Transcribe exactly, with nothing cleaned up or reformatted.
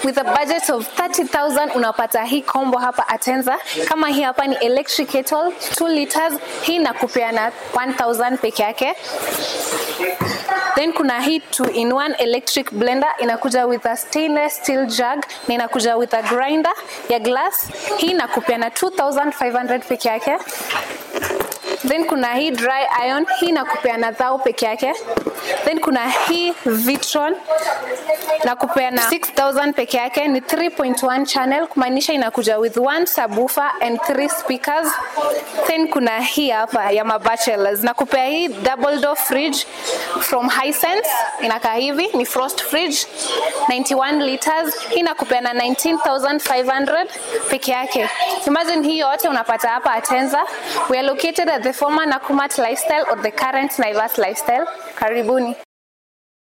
with a budget of thirty thousand unapata hii combo hapa Atenza. Kama hii hapa ni electric kettle two liters, hii nakupeana one thousand peke yake. Then kuna hii two in one electric blender, inakuja with a stainless steel jug na inakuja with a grinder ya glass, hii nakupeana two thousand five hundred peke yake. Then kuna hii dry iron, hii nakupeana thao peke yake. Then kuna hii Vitron nakupeana six thousand peke yake, ni three point one channel, kumaanisha inakuja with one subwoofer and three speakers. Then kuna hii hapa ya mabachelors, nakupea hii double door fridge from Hisense, inakaa hivi, ni frost fridge ninety-one liters, hii nakupeana nineteen thousand five hundred peke yake. Imagine hii yote unapata hapa Atenza. We are located at the former Nakumatt Lifestyle or the current Naivas Lifestyle. Karibuni.